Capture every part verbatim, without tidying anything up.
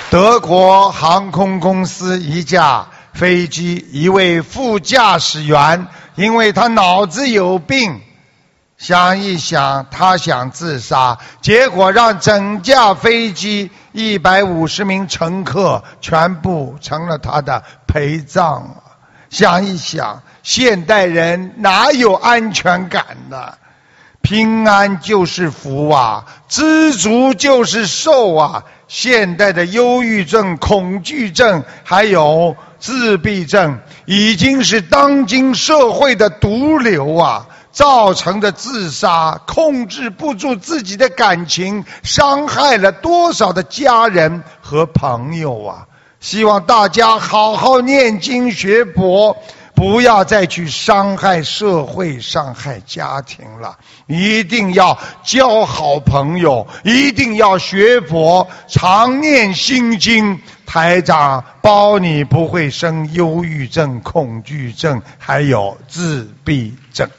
德国航空公司一架飞机，一位副驾驶员因为他脑子有病，想一想他想自杀，结果让整架飞机一百五十名乘客全部成了他的陪葬。想一想，现代人哪有安全感呢？平安就是福啊，知足就是寿啊。现代的忧郁症、恐惧症还有自闭症已经是当今社会的毒瘤啊，造成的自杀，控制不住自己的感情，伤害了多少的家人和朋友啊。希望大家好好念经学佛，不要再去伤害社会、伤害家庭了。一定要交好朋友，一定要学佛，常念心经。台长包你不会生忧郁症、恐惧症，还有自闭症。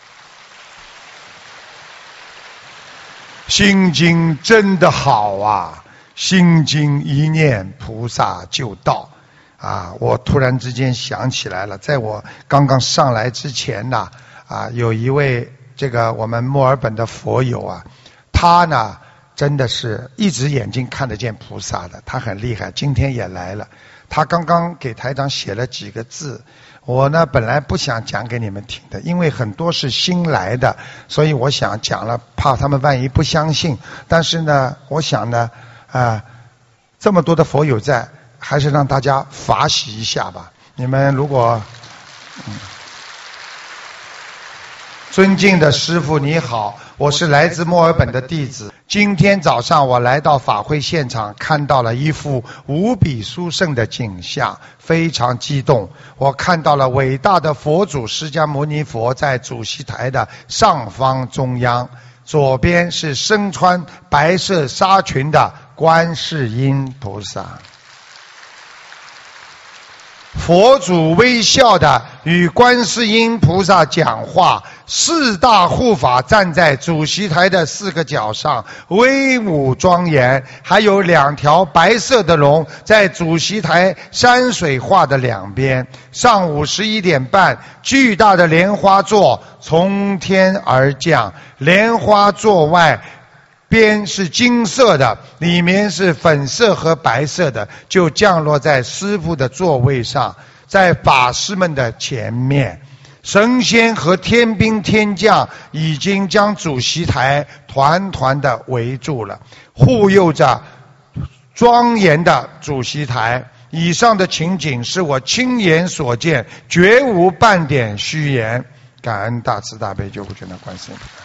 心经真的好啊，心经一念菩萨就到。啊，我突然之间想起来了，在我刚刚上来之前呢，啊，有一位这个我们墨尔本的佛友啊，他呢真的是一直眼睛看得见菩萨的，他很厉害，今天也来了。他刚刚给台长写了几个字，我呢本来不想讲给你们听的，因为很多是新来的，所以我想讲了，怕他们万一不相信。但是呢，我想呢，啊，这么多的佛友在，还是让大家法喜一下吧。你们如果，嗯，尊敬的师父你好，我是来自墨尔本的弟子。今天早上我来到法会现场，看到了一幅无比殊胜的景象，非常激动。我看到了伟大的佛祖释迦牟尼佛在主席台的上方中央，左边是身穿白色纱裙的观世音菩萨。佛祖微笑的与观世音菩萨讲话，四大护法站在主席台的四个角上，威武庄严。还有两条白色的龙在主席台山水画的两边。上午十一点半，巨大的莲花座从天而降，莲花座外边是金色的，里面是粉色和白色的，就降落在师父的座位上，在法师们的前面。神仙和天兵天将已经将主席台团团的围住了，护佑着庄严的主席台。以上的情景是我亲眼所见，绝无半点虚言。感恩大慈大悲救苦救难观世音菩萨。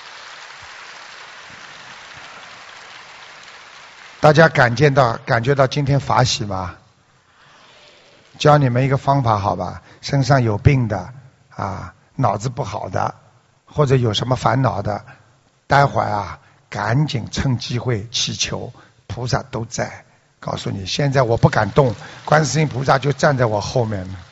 大家感见到感觉到今天法喜吗？教你们一个方法好吧，身上有病的啊，脑子不好的，或者有什么烦恼的，待会儿啊赶紧趁机会祈求，菩萨都在。告诉你，现在我不敢动，观世音菩萨就站在我后面了。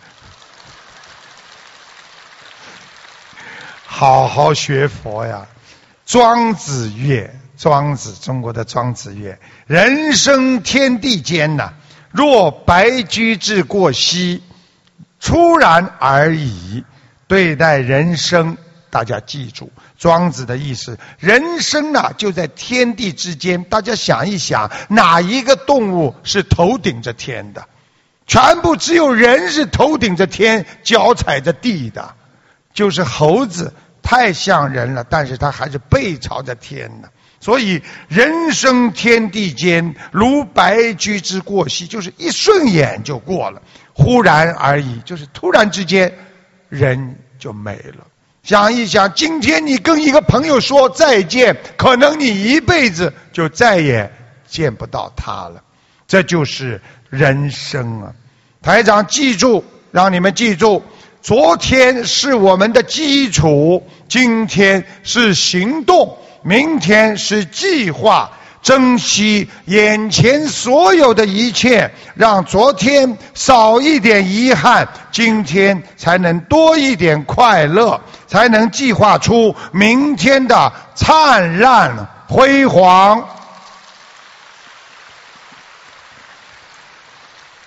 好好学佛呀。庄子曰，庄子，中国的庄子曰，人生天地间呐、啊，若白驹之过隙，突然而已。对待人生，大家记住，庄子的意思，人生啊就在天地之间。大家想一想，哪一个动物是头顶着天的？全部只有人是头顶着天，脚踩着地的，就是猴子。太像人了，但是他还是背朝着天呢。所以人生天地间，如白驹之过隙，就是一瞬眼就过了，忽然而已，就是突然之间人就没了。想一想，今天你跟一个朋友说再见，可能你一辈子就再也见不到他了。这就是人生啊！台长记住，让你们记住，昨天是我们的基础，今天是行动，明天是计划。珍惜眼前所有的一切，让昨天少一点遗憾，今天才能多一点快乐，才能计划出明天的灿烂辉煌。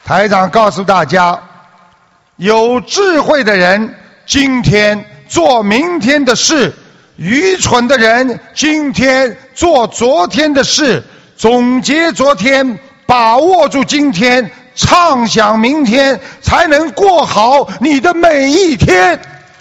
台长告诉大家，有智慧的人今天做明天的事，愚蠢的人今天做昨天的事。总结昨天，把握住今天，畅想明天，才能过好你的每一天。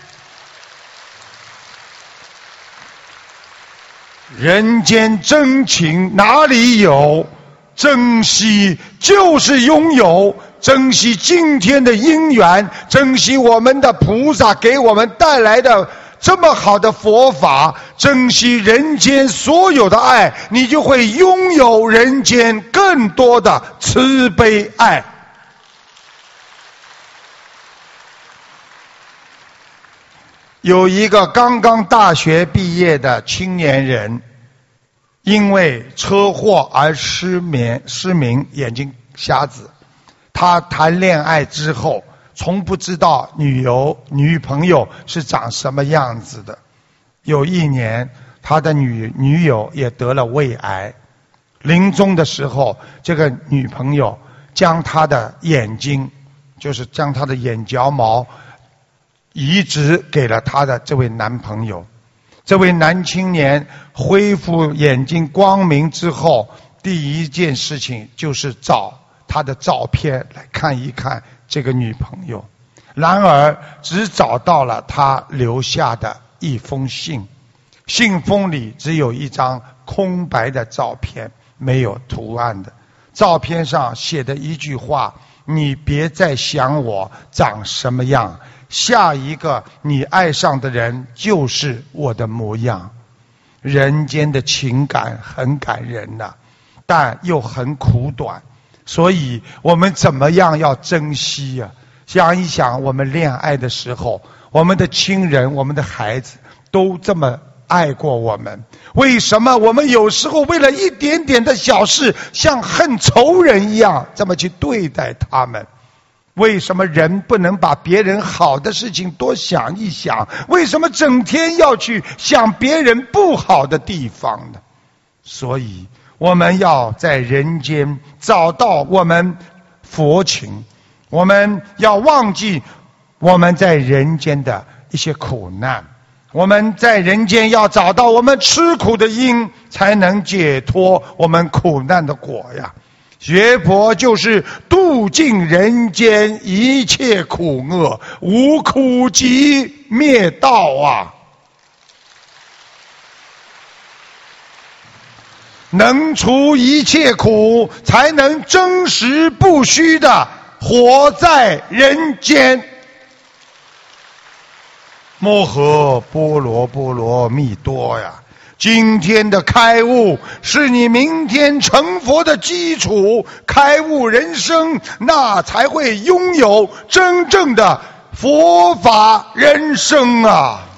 人间真情哪里有？珍惜就是拥有，珍惜今天的因缘，珍惜我们的菩萨给我们带来的这么好的佛法，珍惜人间所有的爱，你就会拥有人间更多的慈悲爱。有一个刚刚大学毕业的青年人，因为车祸而失眠失明，眼睛瞎子。他谈恋爱之后，从不知道女友女朋友是长什么样子的。有一年，他的女女友也得了胃癌，临终的时候，这个女朋友将他的眼睛，就是将他的眼角毛移植给了他的这位男朋友。这位男青年恢复眼睛光明之后，第一件事情就是找他的照片来看一看这个女朋友。然而只找到了他留下的一封信，信封里只有一张空白的照片，没有图案的。照片上写的一句话：你别再想我长什么样，下一个你爱上的人就是我的模样。人间的情感很感人呐、啊，但又很苦短，所以我们怎么样要珍惜啊？想一想，我们恋爱的时候，我们的亲人、我们的孩子都这么爱过我们，为什么我们有时候为了一点点的小事，像恨仇人一样这么去对待他们？为什么人不能把别人好的事情多想一想？为什么整天要去想别人不好的地方呢？所以我们要在人间找到我们佛情，我们要忘记我们在人间的一些苦难，我们在人间要找到我们吃苦的因，才能解脱我们苦难的果呀。学佛就是度尽人间一切苦厄，无苦集灭道啊！能除一切苦，才能真实不虚的活在人间。摩诃般罗波罗蜜多呀！今天的开悟是你明天成佛的基础，开悟人生，那才会拥有真正的佛法人生啊！